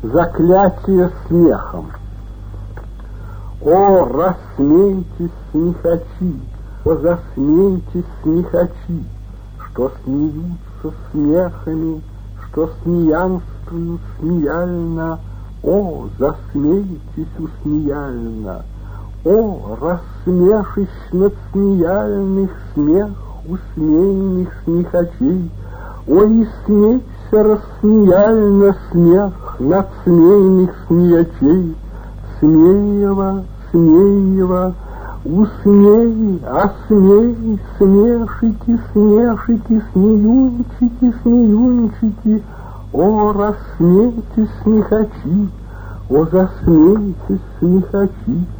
Заклятие смехом. О, рассмейтесь, смехачи, о, засмейтесь, смехачи, что смеются смехами, что смеянствуют смеяльно. О, засмейтесь усмеяльно, о, рассмешищ смеяльных смех усмеянных смехачей. О, и смейся рассмеяльно смех над смеянных смеячей. Смеева, Смеева, усмей, осмей, смешики, смешики, смеюнчики, смеюнчики. О, рассмейтесь, смехачи, о, засмейтесь, смехачи.